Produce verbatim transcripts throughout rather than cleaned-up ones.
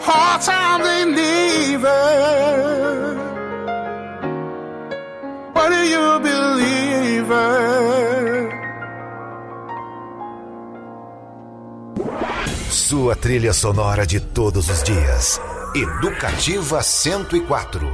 hard times ain't leaving. What do you believe in? Sua trilha sonora de todos os dias. Educativa cento e quatro.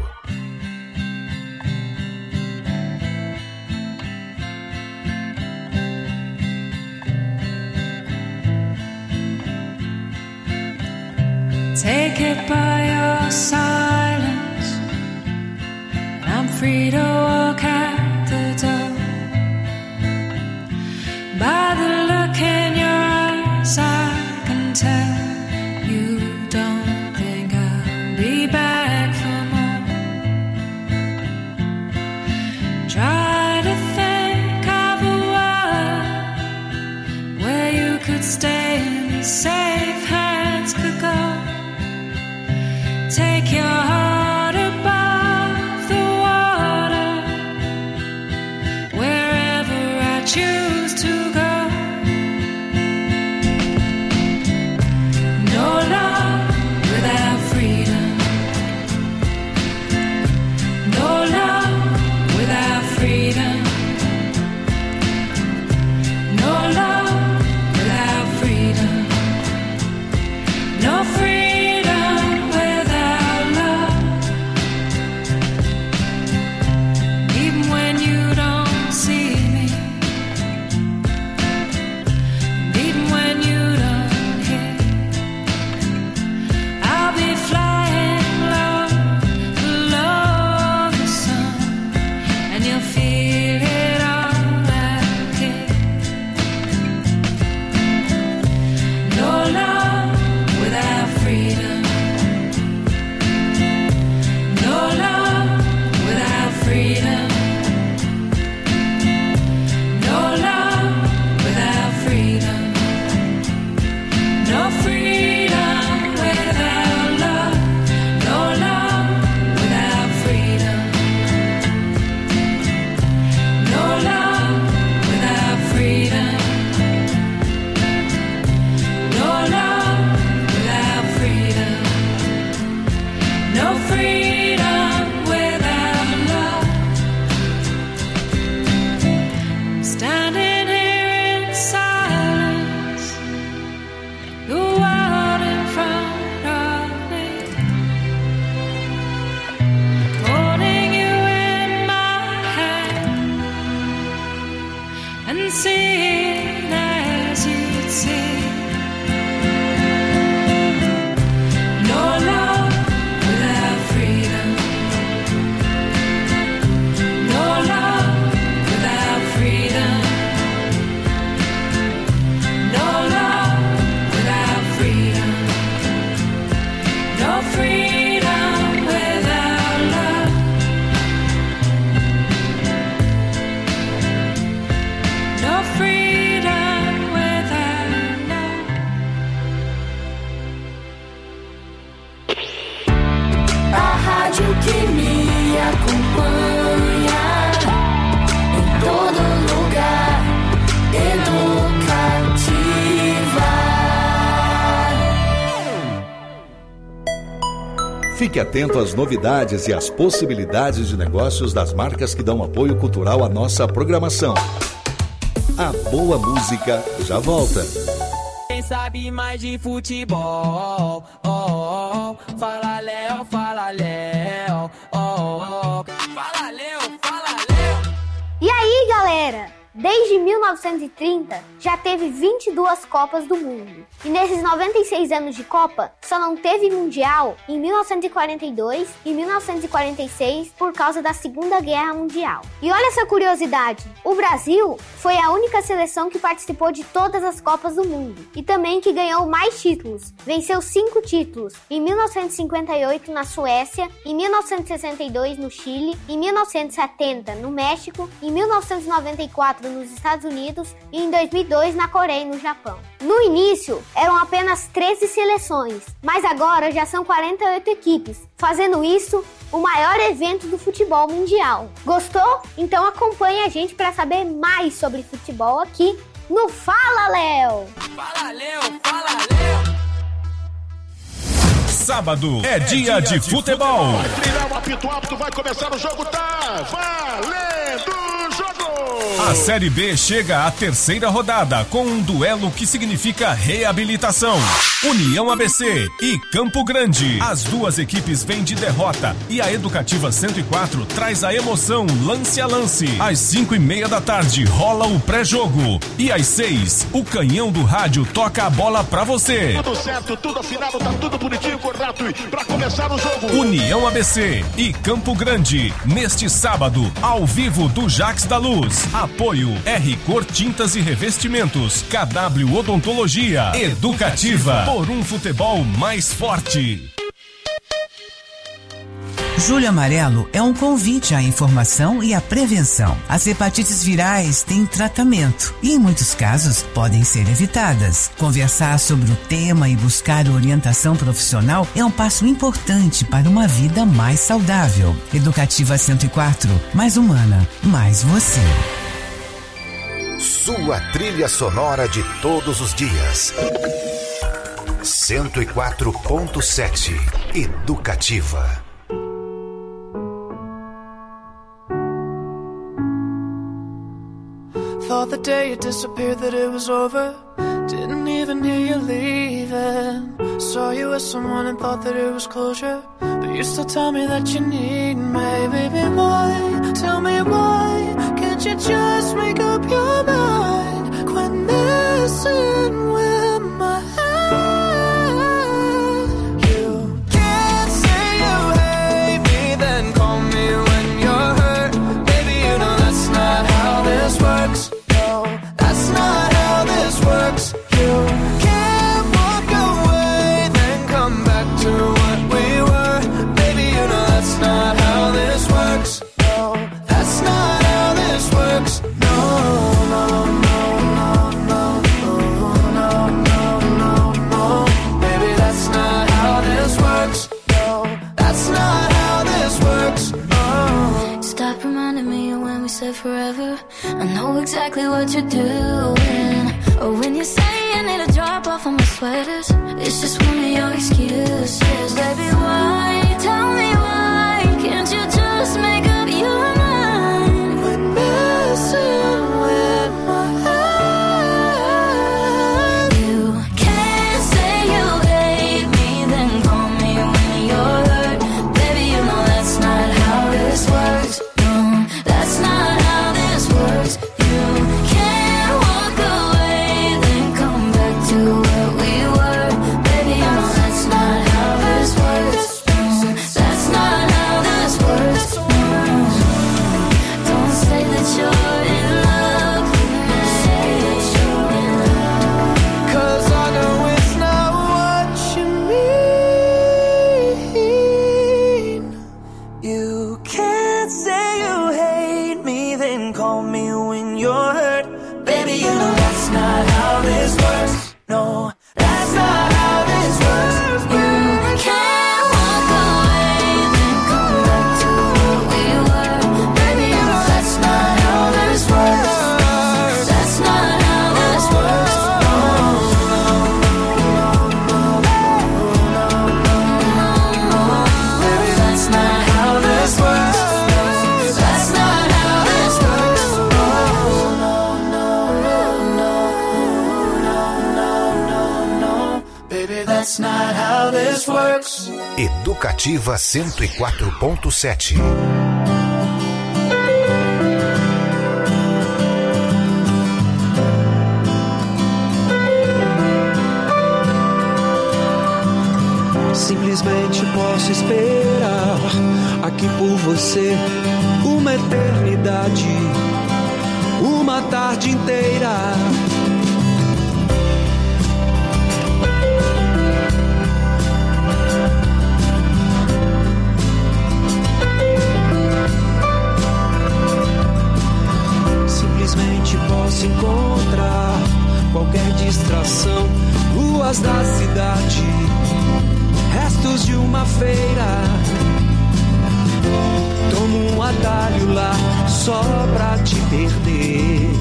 Take it by your silence, and I'm free to walk out the door. By the look in your eyes, I can tell you don't think I'll be back for more. Try to think of a world where you could stay and safe hands could go. Take your heart above the water, wherever I choose to go. No love without freedom. No love without freedom. No love without freedom. No freedom. Fique atento às novidades e às possibilidades de negócios das marcas que dão apoio cultural à nossa programação. A boa música já volta. Quem sabe mais de futebol? Oh, oh, oh. Fala Léo, fala Léo. Oh, oh, oh. Fala Léo, fala Léo. E aí, galera? Desde mil novecentos e trinta, já teve vinte e duas Copas do Mundo. E nesses noventa e seis anos de Copa, só não teve Mundial em mil novecentos e quarenta e dois e mil novecentos e quarenta e seis por causa da Segunda Guerra Mundial. E olha essa curiosidade, o Brasil foi a única seleção que participou de todas as Copas do Mundo e também que ganhou mais títulos. Venceu cinco títulos, em mil novecentos e cinquenta e oito na Suécia, em mil novecentos e sessenta e dois no Chile, em mil novecentos e setenta no México, em mil novecentos e noventa e quatro nos Estados Unidos e em dois mil e dois na Coreia e no Japão. No início, eram apenas treze seleções, mas agora já são quarenta e oito equipes, fazendo isso o maior evento do futebol mundial. Gostou? Então acompanhe a gente para saber mais sobre futebol aqui no Fala Léo! Fala Léo, fala Léo! sábado é, é dia, dia de, de futebol. Vai trilhar o apito apto, vai começar o jogo, tá valendo o jogo! A Série B chega à terceira rodada com um duelo que significa reabilitação. União A B C e Campo Grande. As duas equipes vêm de derrota e a Educativa cento e quatro traz a emoção lance a lance. Às cinco e meia da tarde rola o pré-jogo e às seis o canhão do rádio toca a bola pra você. Tudo certo, tudo afinado, tá tudo bonitinho, correto e pra começar o jogo. União A B C e Campo Grande neste sábado ao vivo do Jax da Luz. Apoio R Cor Tintas e Revestimentos, K W Odontologia, Educativa, por um futebol mais forte. Julho Amarelo é um convite à informação e à prevenção. As hepatites virais têm tratamento e, em muitos casos, podem ser evitadas. Conversar sobre o tema e buscar orientação profissional é um passo importante para uma vida mais saudável. Educativa cento e quatro, mais humana, mais você. Sua trilha sonora de todos os dias. cento e quatro ponto sete Educativa. Thought the day you disappeared that it was over. Didn't even hear you leaving. Saw you with someone and thought that it was closure. But you still tell me that you need me. Baby, why? Tell me why? Can't you just make up your mind? Quit messing with my head. You can't say you hate me, then call me when you're hurt. Baby, you know that's not how this works. That's not how this works. You can't walk away, then come back to what we were. Baby, you know that's not how this works. No, that's not how this works. No, no, no, no, no, no, no, no, no. Baby, that's not how this works. No, that's not how this works. Oh. Stop reminding me of when we said forever. I know exactly what you're doing. Or when you say you need a drop off of my sweaters, it's just one of your excuses. Baby, why? Tell me why? Can't you just make up your mind? Quit messing with my head. You can't say you hate me, then call me when you're hurt. Baby, you know that's not how this works. No, that's not how this works. You can't walk away, then come back to where we were. Baby, you know that's not how this works. No, that's not how this works. No, don't say that you're in love with me. Say that you're in love. Cause I know it's not what you mean. You can't say you hate me, then call me when you're hurt. Baby, you know that's not how this works. No, that's not how this works. You can't walk away, then come back to where we were. Baby, you know that's not how this works. That's not how this works. Baby, that's not how this works. That's not how this works. No, no, no, no, no, no, no, no. Baby, that's not how this works. Educativa cento e quatro ponto sete. Simplesmente posso esperar aqui por você uma eternidade, uma tarde inteira. Simplesmente posso encontrar qualquer distração, ruas da cidade, restos de uma feira. Tomo um atalho lá só pra te perder,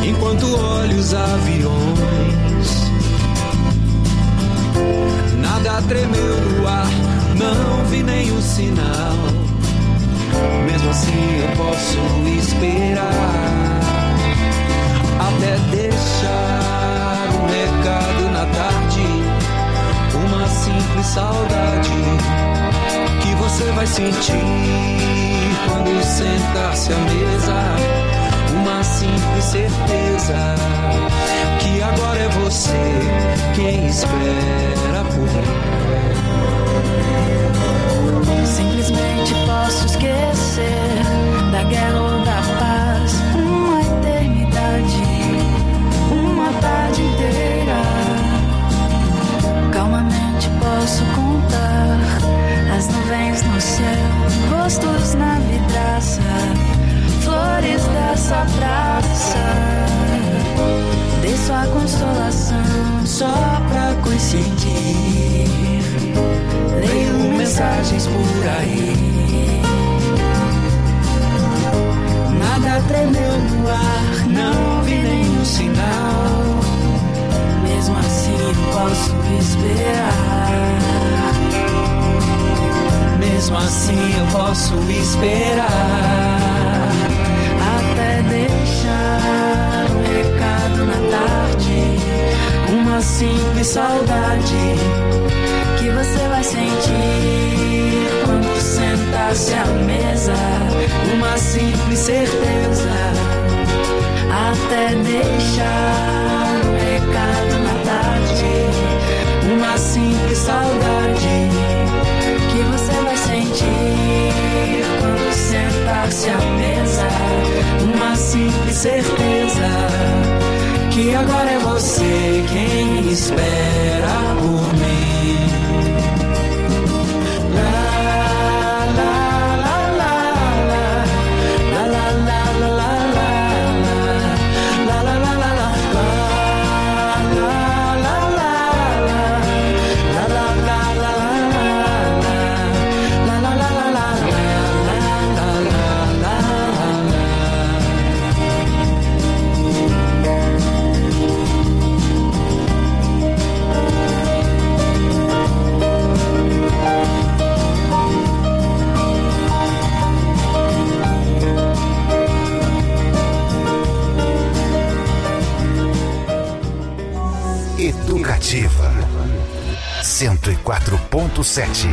enquanto olho os aviões. Nada Nada tremeu no ar, não vi nenhum sinal. Mesmo assim eu posso esperar até deixar um recado na tarde, uma simples saudade que você vai sentir quando sentar-se à mesa. Uma simples certeza que agora é você quem espera por mim. Simplesmente posso esquecer da guerra ou da paz, uma eternidade, uma tarde inteira. Calmamente posso contar as nuvens no céu, rostos na vidraça, flores dessa praça. Dê sua consolação só pra coincidir. Leio mensagens por aí. Nada tremeu no ar, não vi nenhum sinal. Mesmo assim eu posso esperar. Mesmo assim eu posso esperar até deixar um recado na tarde, uma simples saudade que você vai sentir quando sentar-se à mesa. Uma simples certeza até deixar um recado na tarde, uma simples saudade que você vai sentir quando sentar-se à mesa. Uma simples certeza que agora é você quem espera por mim. Educativa cento e quatro ponto sete.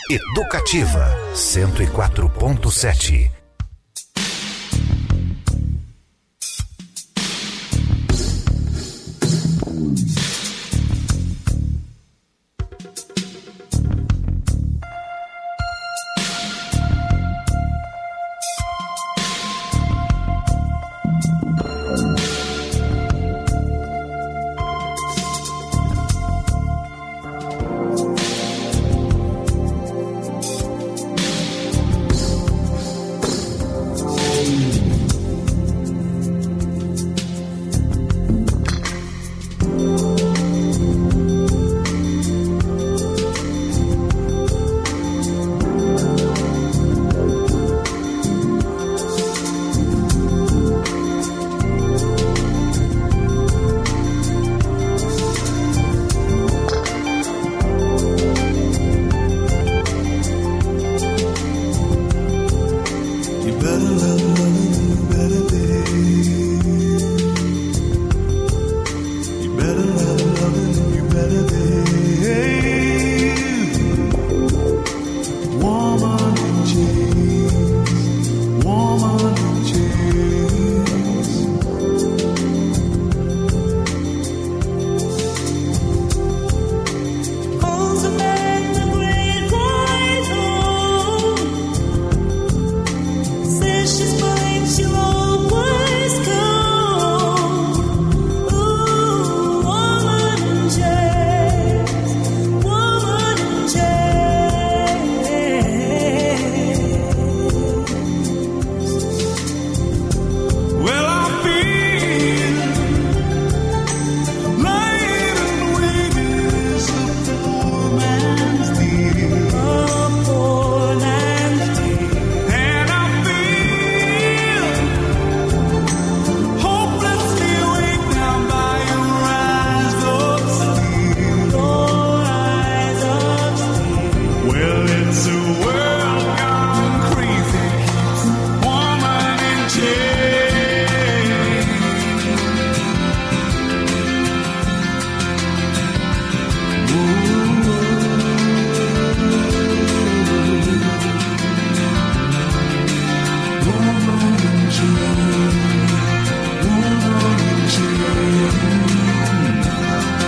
Educativa cento e quatro ponto sete.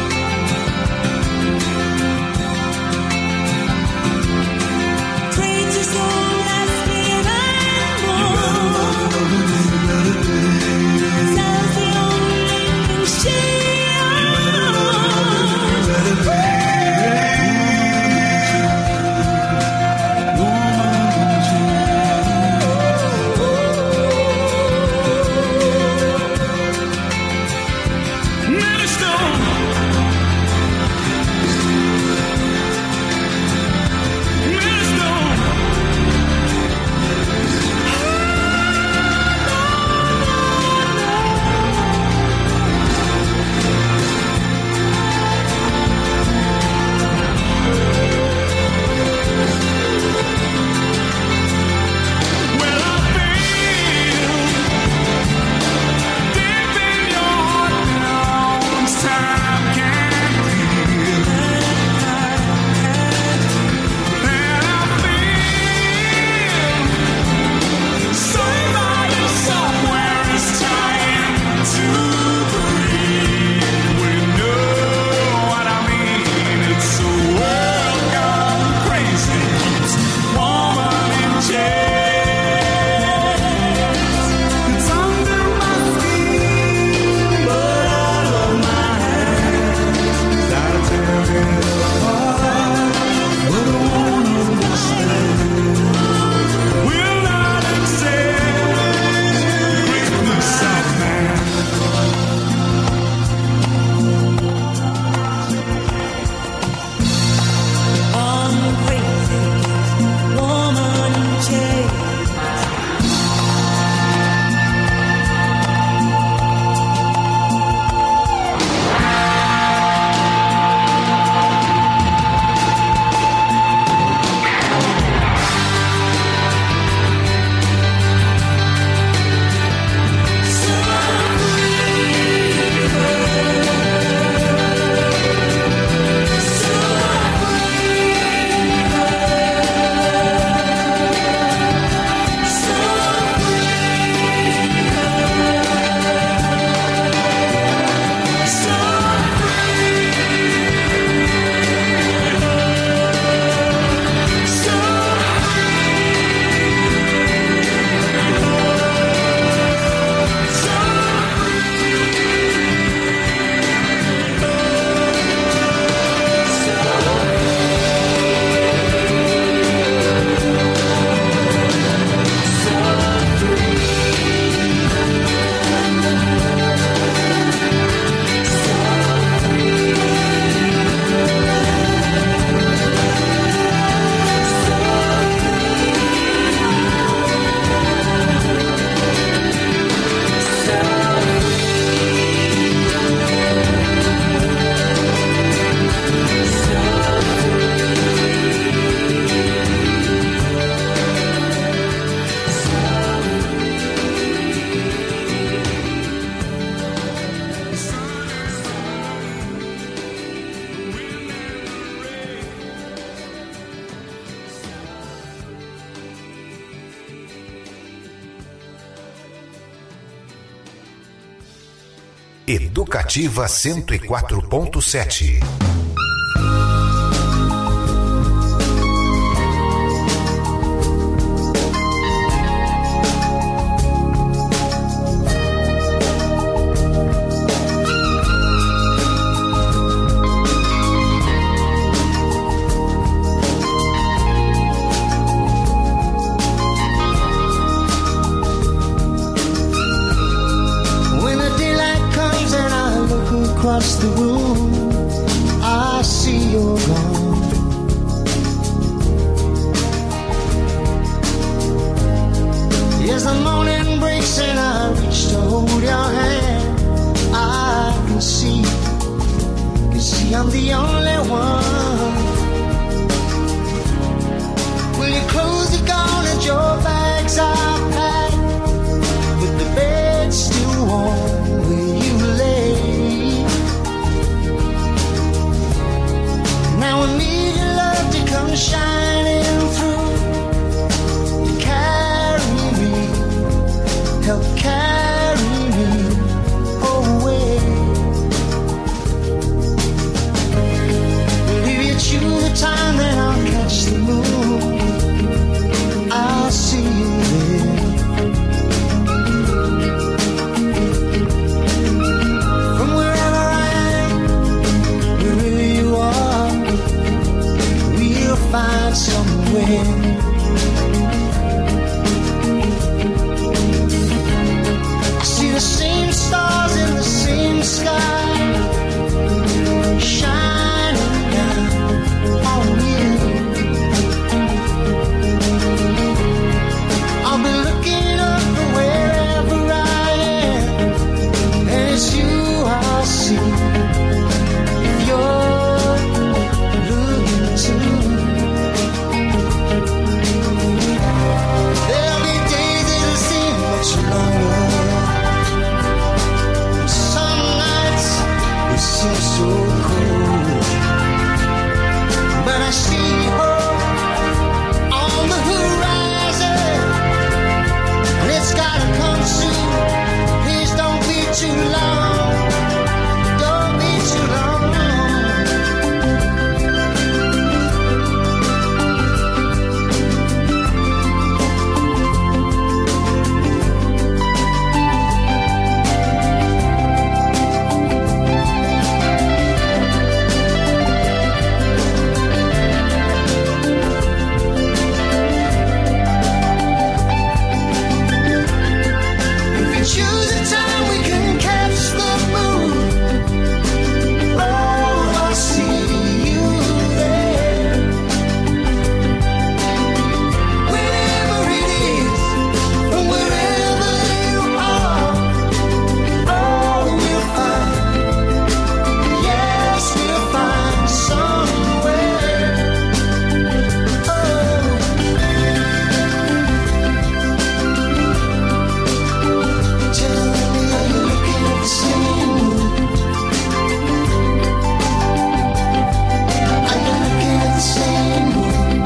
Train Educativa cento e quatro ponto sete. Across the room, I see you're gone. As the morning breaks and I reach to hold your hand, I can see, can see I'm the only one. Will you close the gone and your bags are packed, with the bed still warm where you lay? Now I need your love to come shining through. You carry me, help carry me away. Will you choose the time that I'll catch the moon? I'll see you there. From wherever I am, wherever you are, we'll find somewhere. I see the same stars in the same sky, shining down on you. I'll be looking up from wherever I am, and it's you I see. If you're looking too, there'll be days that'll seem much longer. Some nights it seems so cold, but I see hope on the horizon, and it's gotta come soon. Please don't be too long, don't be too long. If you choose a time we can catch the moon, oh, I'll see you there. Wherever it is, from wherever you are, oh, we'll find, yes, we'll find somewhere. Oh, tell me, are you looking at the same moon? Are you looking at the same moon?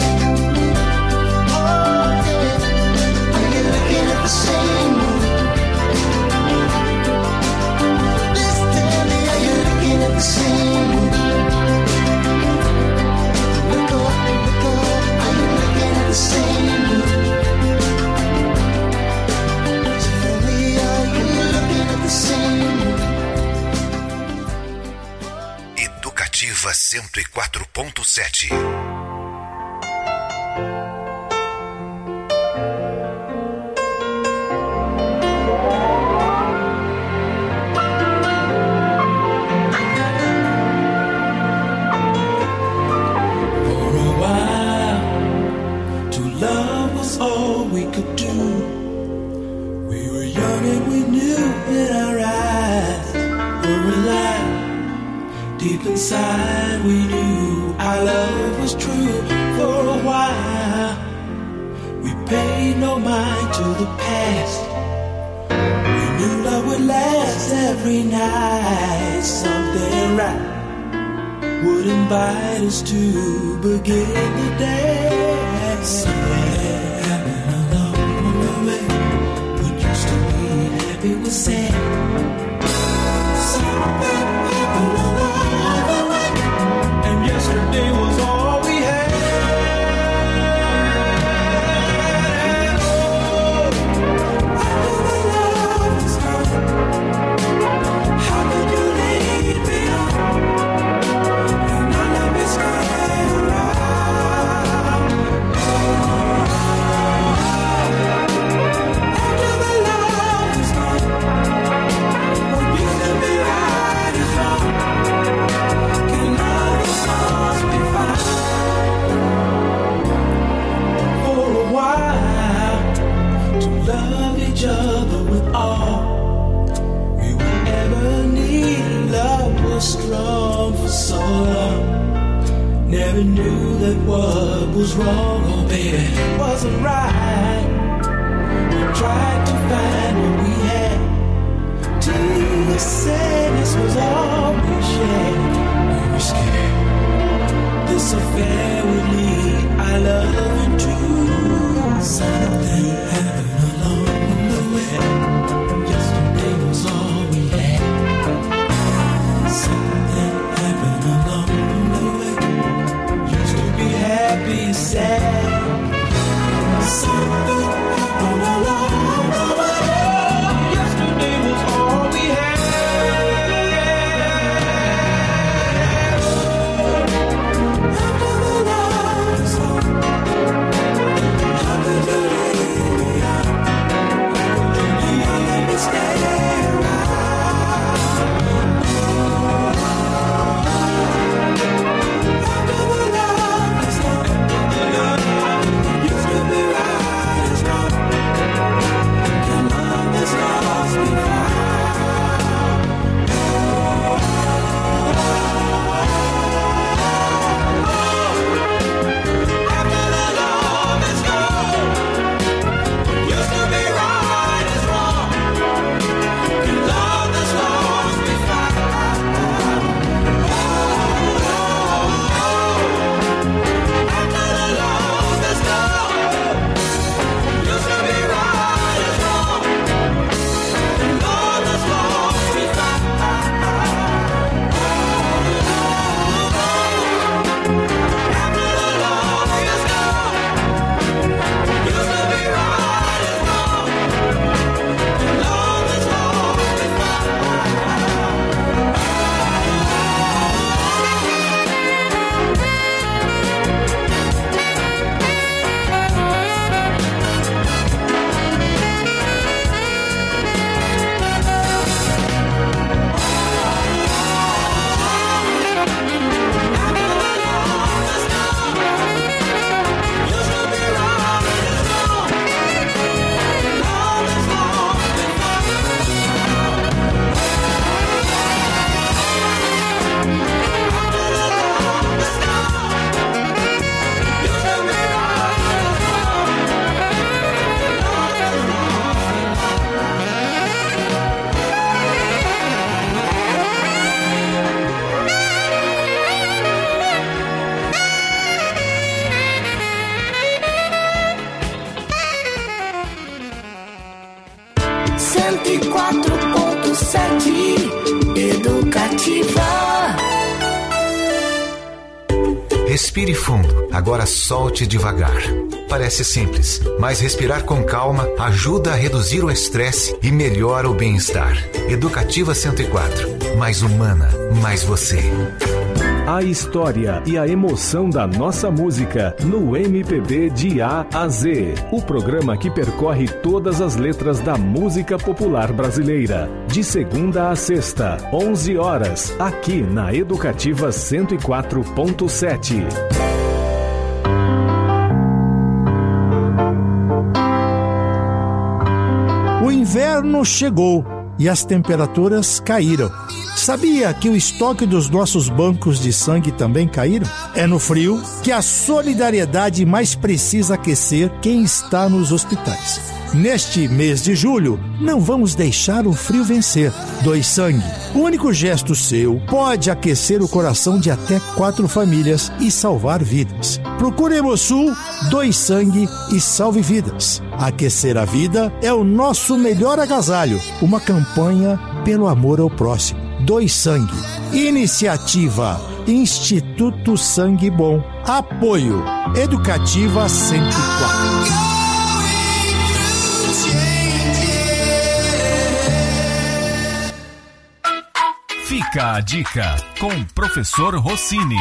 Oh, yeah. Are you looking at the same moon? Please tell me, are you looking at the same moon? Look up, look up, are you looking at the same moon? Tell me, are you looking at the same moon? Educativa cento e quatro ponto sete. For a while, to love was all we could do. We were young and we knew in our eyes were alive. Deep inside we knew our love was true. For a while, we paid no mind to the past. We knew love would last every night. Something right would invite us to begin the day. Something happened along the way. What used to be happy was sad. never knew that what was wrong, oh baby, wasn't right. We tried to find what we had. Till the sadness was all we shared. We were scared this affair would lead our love into something happened along the way. Yesterday was all we had. Something happened along the way. Used to be happy, sad. Something happened along the way. Yesterday was all we had. After the love is gone, how could you leave me out? How could you leave me stay around? After the love is gone, used to be right as wrong. Your love has lost me found. After the love is gone, used to be right as wrong. Your love has lost me found. After the love is gone, used to be right as wrong. Your love has lost me found. After the love is gone, used to be right as wrong. Your love has lost me found. cento e quatro ponto sete Educativa. Respire fundo, agora solte devagar. Parece simples, mas respirar com calma ajuda a reduzir o estresse e melhora o bem-estar. Educativa cento e quatro, mais humana, mais você. A história e a emoção da nossa música no M P B de A a Z. O programa que percorre todas as letras da música popular brasileira. De segunda a sexta, onze horas, aqui na Educativa cento e quatro ponto sete. O inverno chegou e as temperaturas caíram. Sabia que o estoque dos nossos bancos de sangue também caíram? É no frio que a solidariedade mais precisa aquecer quem está nos hospitais. Neste mês de julho, não vamos deixar o frio vencer. Doe sangue. O único gesto seu pode aquecer o coração de até quatro famílias e salvar vidas. Procure Hemosul, doe sangue e salve vidas. Aquecer a vida é o nosso melhor agasalho. Uma campanha pelo amor ao próximo. Doe sangue. Iniciativa Instituto Sangue Bom. Apoio Educativa cento e quatro. Fica a dica com o professor Rossini.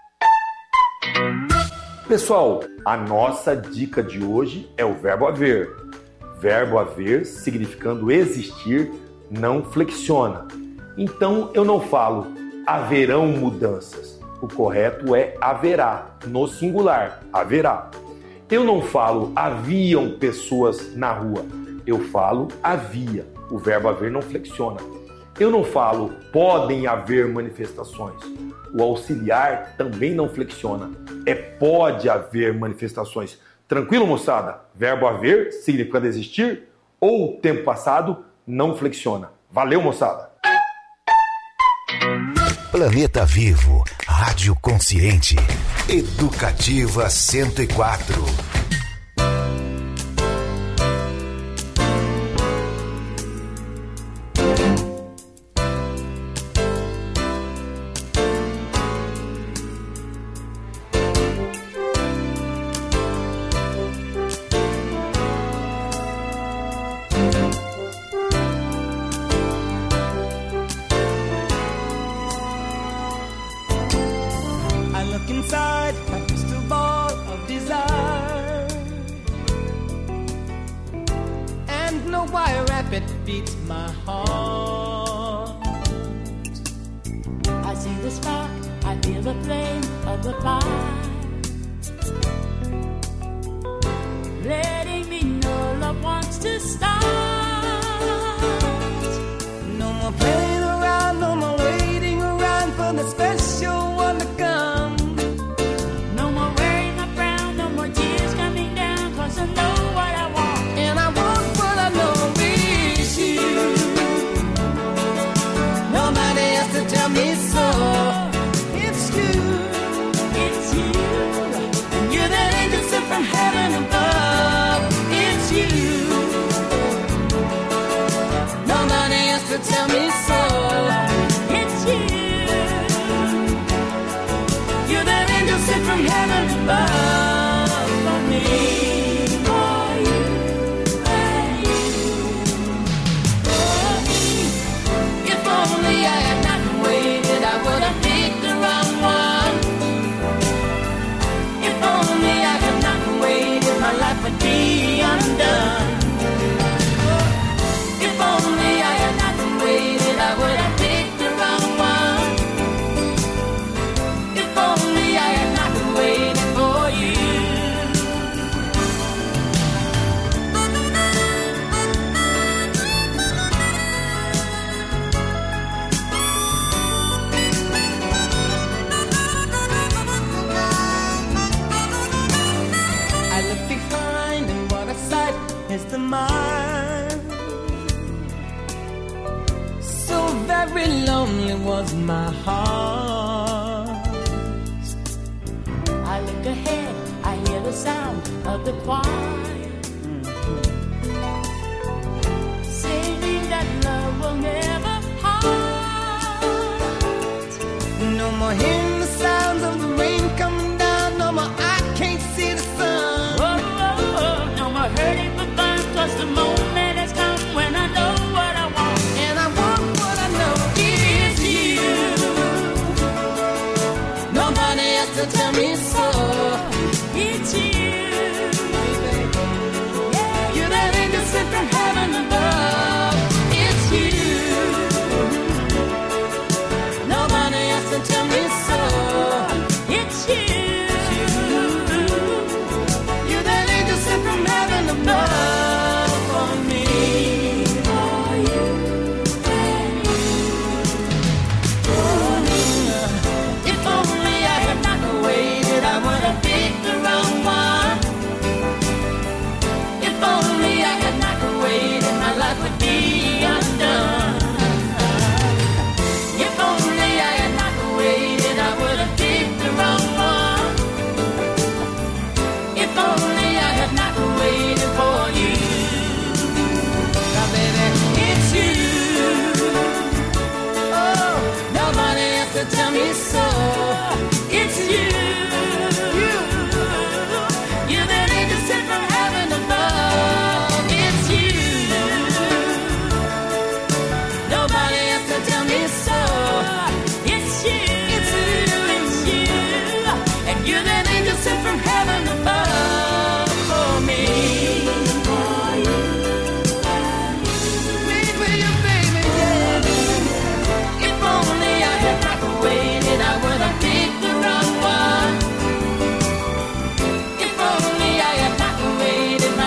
Pessoal, a nossa dica de hoje é o verbo haver. Verbo haver, significando existir, não flexiona. Então eu não falo haverão mudanças. O correto é haverá, no singular, haverá. Eu não falo haviam pessoas na rua. Eu falo havia. O verbo haver não flexiona. Eu não falo podem haver manifestações. O auxiliar também não flexiona. É pode haver manifestações. Tranquilo, moçada? Verbo haver, significando existir, ou tempo passado, não flexiona. Valeu, moçada! Planeta Vivo, Rádio Consciente, Educativa cento e quatro.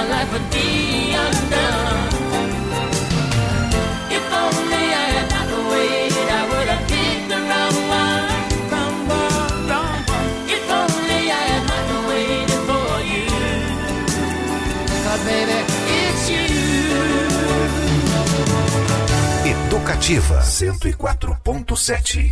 If only I had not baby, it's you. Educativa cento e quatro ponto sete.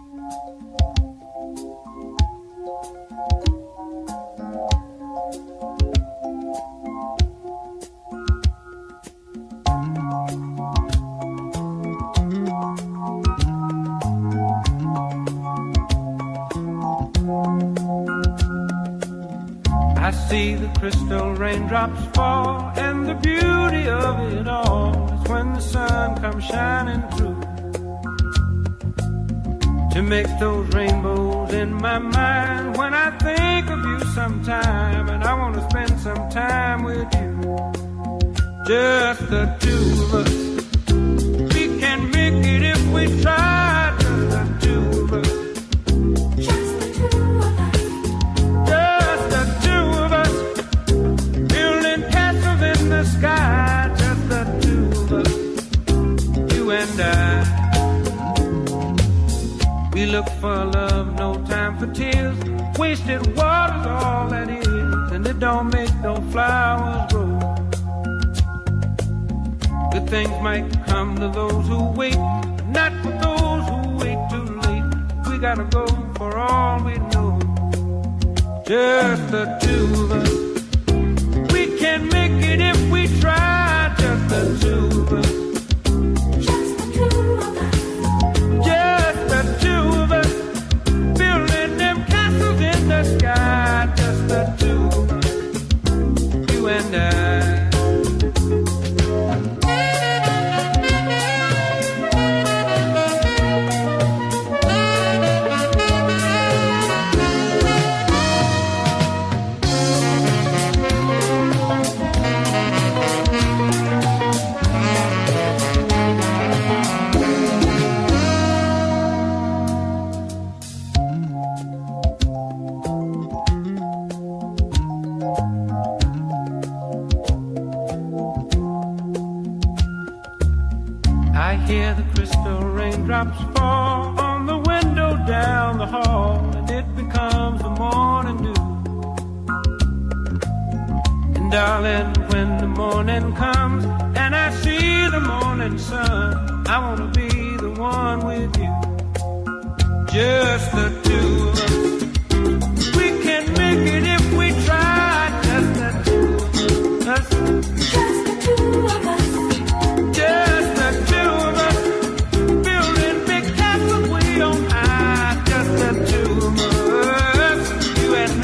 I see the crystal raindrops fall, and the beauty of it all is when the sun comes shining through to make those rainbows in my mind. When I think of you sometime, and I want to spend some time with you, just the two of us. We can make it if we try, just the two of us. Sky, just the two of us, you and I. We look for love, no time for tears. Wasted water's all that is, and it don't make no flowers grow. Good things might come to those who wait, but not for those who wait too late. We gotta go for all we know, just the two of us. Can make it if we try, just the two of us. Just the two of us. Just the two of us. Building them castles in the sky, just the two of us. You and I. I hear the crystal raindrops fall on the window down the hall, and it becomes the morning dew. And darling, when the morning comes and I see the morning sun, I want to be the one with you, just the two of us. We can make it if we try, just the two of us. Just the two of us. Just the two of us. Building big castles way on high, just the two of us, you and I.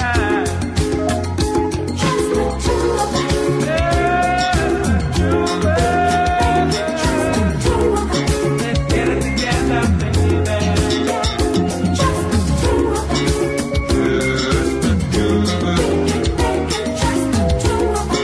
Just the two of us. Yeah, the two of us. Just the two of us. Let's get it together, baby. Just the two of us. Just the two of us. Just the two of us.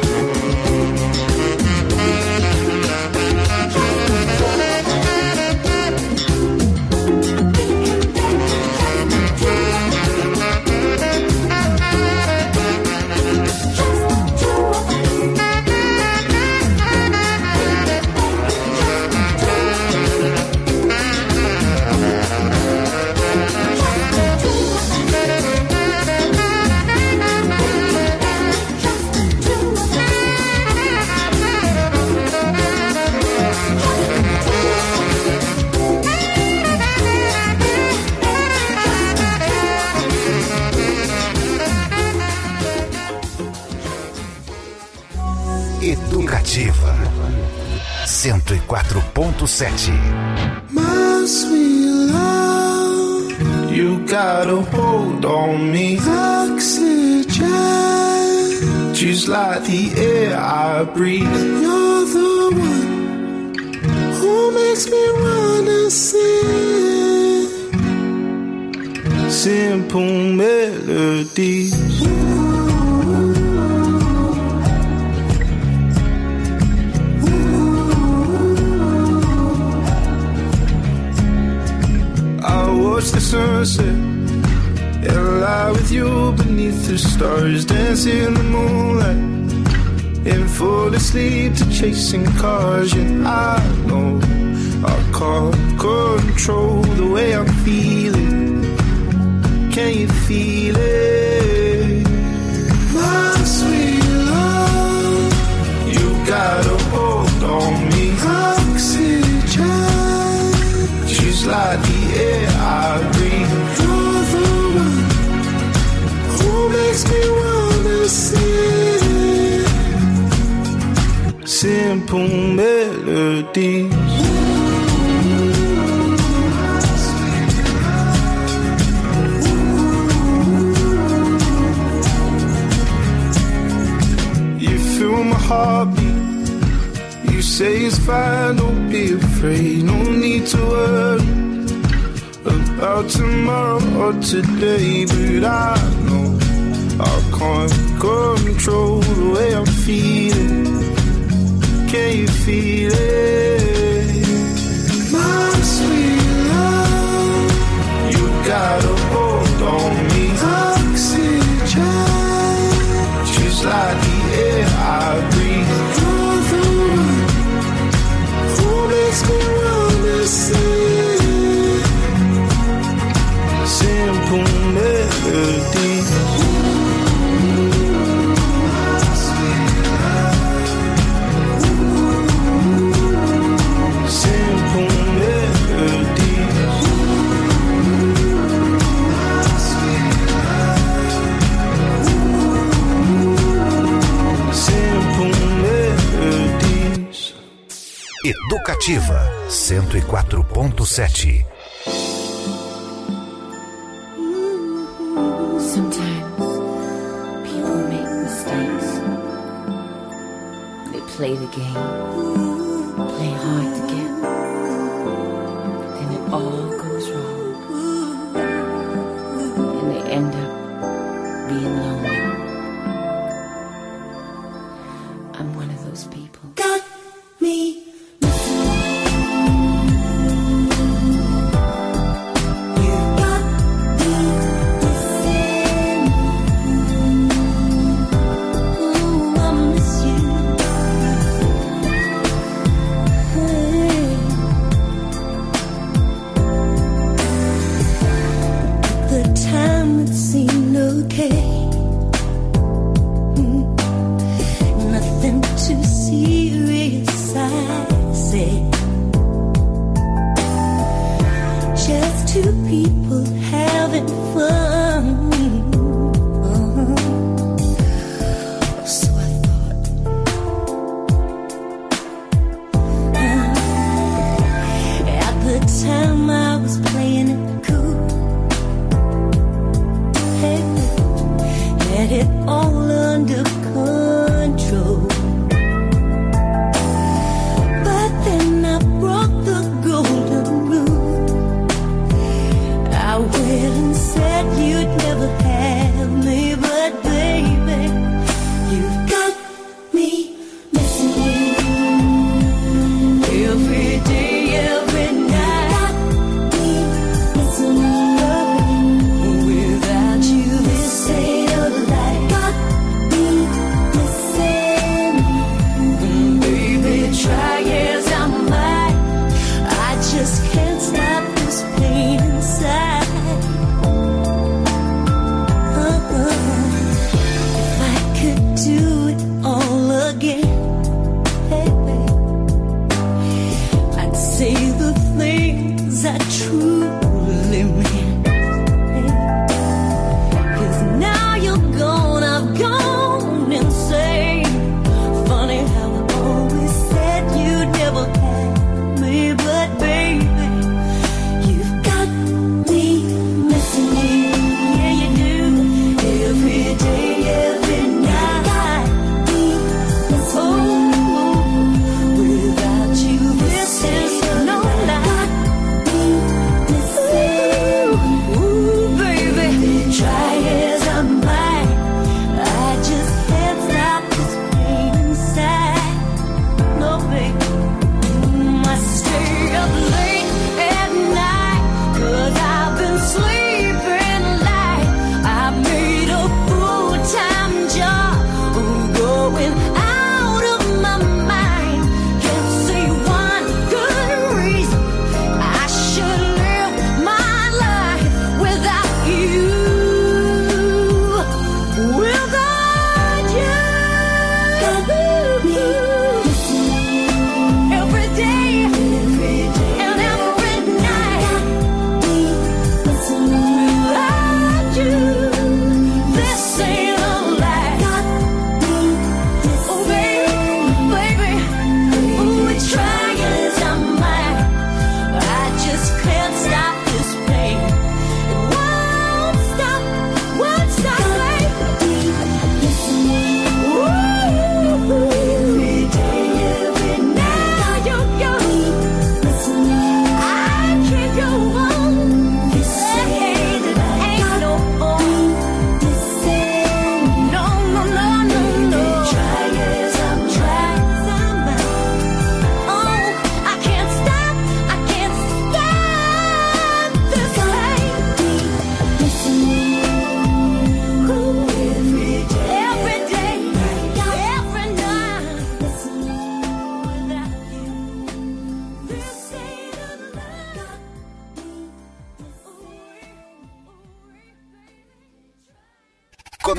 Educativa cento e quatro ponto sete. My sweet love, you got a hold on me. Oxygen, just like the air I breathe. You're the one who makes me wanna sing simple melodies. Watch the sunset and lie with you beneath the stars, dance in the moonlight and fall asleep to chasing cars. And I know I can't control the way I'm feeling. Can you feel it? My sweet love, simple melodies. You feel my heartbeat. You say it's fine, don't be afraid. No need to worry about tomorrow or today. But I know I can't control the way I'm feeling. Can you feel it? My sweet love, you got a hold on me. Oxygen, just like the air I breathe. You're the one who makes me wanna sing simple melodies. Educativa cento e quatro ponto sete. Sometimes people make mistakes. They play the game, play hard to get, then it all goes wrong, and they end up being lonely. I'm one of those people. Got me. Nothing too serious.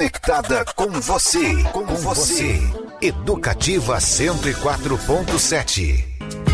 conectada com você, com você. Educativa cento e quatro ponto sete.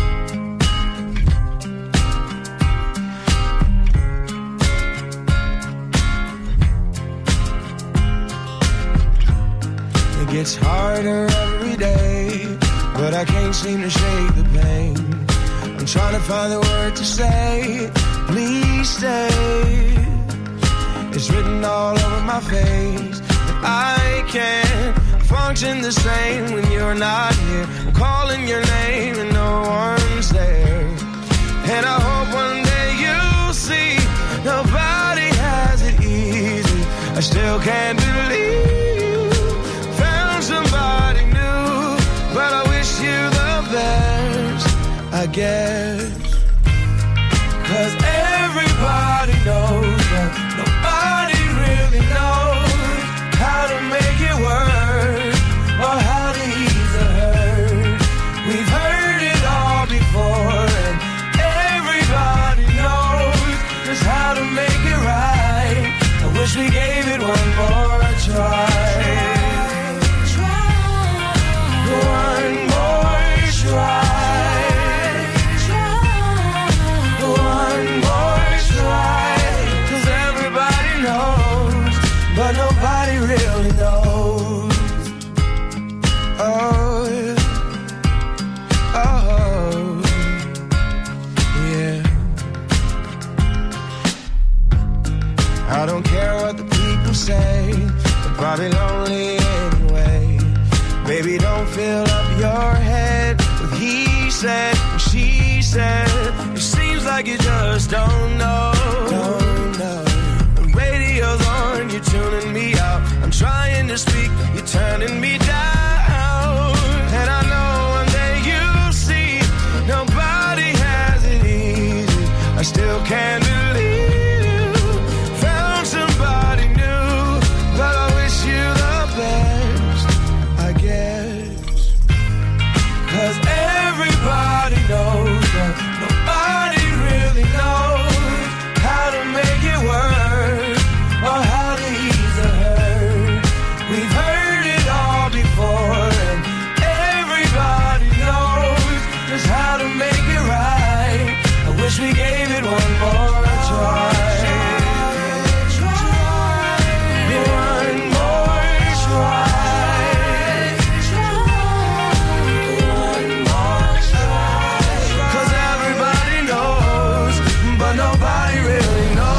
It gets harder every day, but I can't seem to shake the pain. I'm trying to find the word to say, please stay. It's written all over my face that I can't function the same when you're not here. I'm calling your name and no one's there. And I hope one day you'll see nobody has it easy. I still can't believe found somebody new, but I wish you the best, I guess. Cause everybody knows that nobody really knows how to make it work or how to ease the hurt. We've heard it all before, and everybody knows just how to make it right. I wish we gave it one more try. One more try. But nobody really knows. Oh, oh, yeah. I don't care what the people say, they're probably lonely anyway. Baby, don't fill up your head with he said, she said. It seems like you just don't know. Don't know. Radio's on, you're tuning me out. I'm trying to speak, you're turning me down. And I know one day you'll see nobody has it easy. I still can't believe you found somebody new, but I wish you the best, I guess. Cause everybody knows that nobody really knows how to make it work or how to ease the hurt. We've heard it all before, and everybody knows just how to make it right. I wish we gave it one more try. One more try. One more try. 'Cause everybody knows, but nobody really knows.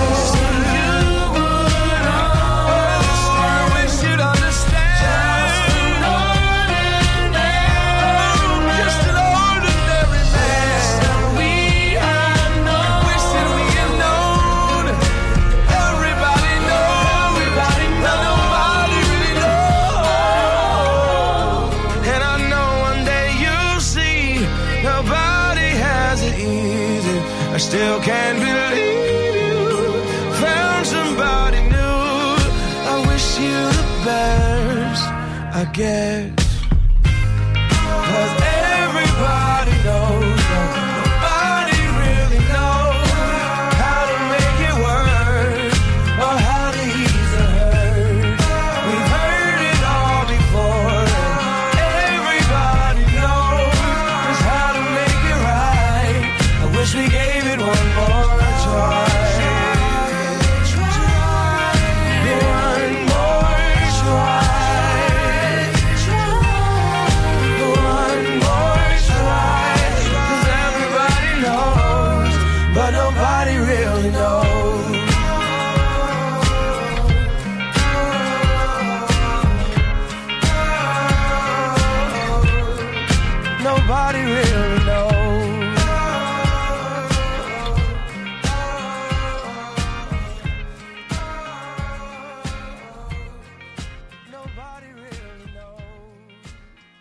I still can't believe you found somebody new. I wish you the best, I guess. Cause everybody knows that nobody really knows how to make it work or how to ease the hurt. We've heard it all before, and everybody knows just how to make it right. I wish we gave it one more try. One more try. One more try. 'Cause everybody knows, but nobody really knows. Nobody really